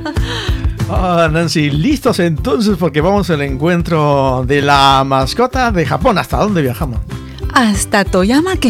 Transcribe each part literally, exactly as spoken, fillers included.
Ah, Nancy, listos entonces porque vamos al encuentro de la mascota de Japón. ¿Hasta dónde viajamos? Hasta Toyama-ken.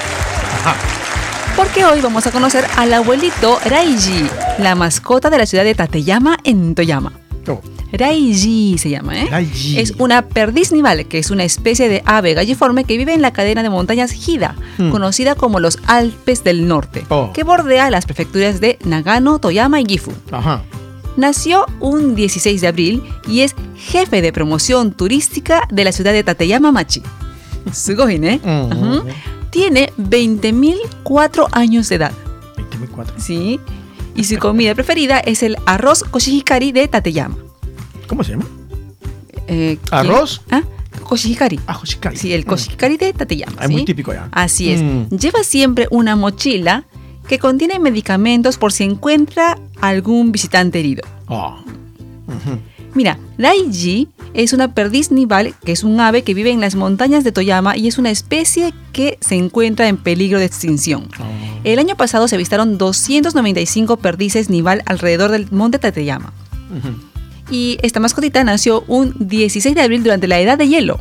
Porque hoy vamos a conocer al abuelito Raiji, la mascota de la ciudad de Tateyama en Toyama. Oh. Raiji se llama, ¿eh? Raiji. Es una perdiz nival, que es una especie de ave galliforme que vive en la cadena de montañas Hida, Hmm. conocida como los Alpes del Norte, Oh. que bordea las prefecturas de Nagano, Toyama y Gifu. Ajá. Nació un dieciséis de abril y es jefe de promoción turística de la ciudad de Tateyama Machi. Sugoi, ¿eh? Mm. Ajá. Tiene veinte mil cuatro años de edad. veinticuatro. Sí. Y su comida preferida es el arroz koshihikari de Tateyama. ¿Cómo se llama? Eh, ¿quién? ¿Arroz? ¿Ah? Koshihikari. Ah, koshihikari. Sí, el koshihikari de Tateyama. Es ¿sí? muy típico ya. Así es. Mm. Lleva siempre una mochila que contiene medicamentos por si encuentra algún visitante herido. Oh. Ujú. Mira, Raiji es una perdiz nival, que es un ave que vive en las montañas de Toyama y es una especie que se encuentra en peligro de extinción. Oh. El año pasado se avistaron doscientos noventa y cinco perdices nival alrededor del monte Tateyama. Ujú. Y esta mascotita nació un dieciséis de abril durante la Edad de Hielo.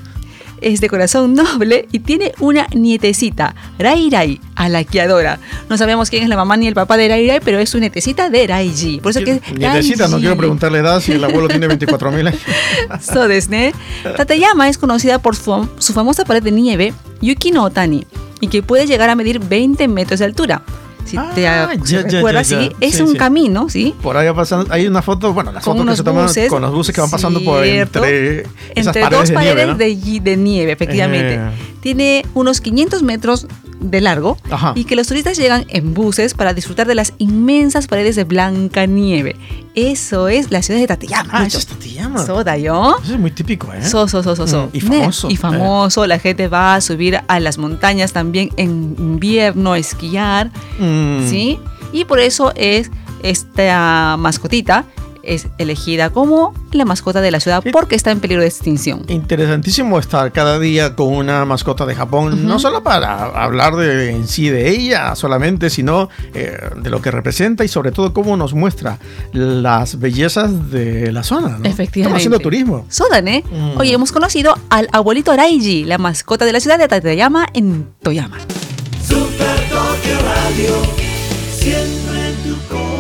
Es de corazón noble y tiene una nietecita, Rai Rai, a la que adora. No sabemos quién es la mamá ni el papá de Rai Rai, pero es su nietecita de Raiji. Por eso que Nietecita, no quiero preguntarle edad si el abuelo tiene veinticuatro mil años. So desu ne. Tateyama es conocida por su, su famosa pared de nieve, Yuki no Otani, y que puede llegar a medir veinte metros de altura. Si Ah, te ya, si ya, recuerdas, ya, ya. sí, es Sí, un sí. camino, ¿sí? Por ahí va pasando, hay una foto, bueno, las Con fotos que unos se toman buses, con los buses que van pasando por ¿cierto? entre esas Entre paredes dos de paredes nieve, ¿no? de, yi- de nieve, efectivamente. Eh. Tiene unos quinientos metros de largo. Ajá. Y que los turistas llegan en buses para disfrutar de las inmensas paredes de blanca nieve. Eso es la ciudad de Tateyama. Ah, Nicho. eso es Tateyama. Soda yo. Eso es muy típico, ¿eh? So, so, so, so, so. Mm, y famoso. Y famoso, la gente va a subir a las montañas también en invierno, a esquiar, Mm. ¿sí? Y por eso es esta mascotita es elegida como la mascota de la ciudad Sí. porque está en peligro de extinción. Interesantísimo estar cada día con una mascota de Japón, Ujú. no solo para hablar de, en sí de ella solamente, sino eh, de lo que representa y sobre todo cómo nos muestra las bellezas de la zona, ¿no? Efectivamente. Estamos haciendo turismo. Sodan, ¿eh? Mm. Oye, hemos conocido al abuelito Raiji, la mascota de la ciudad de Tateyama en Toyama. Super Tokyo Radio, siempre en tu corazón.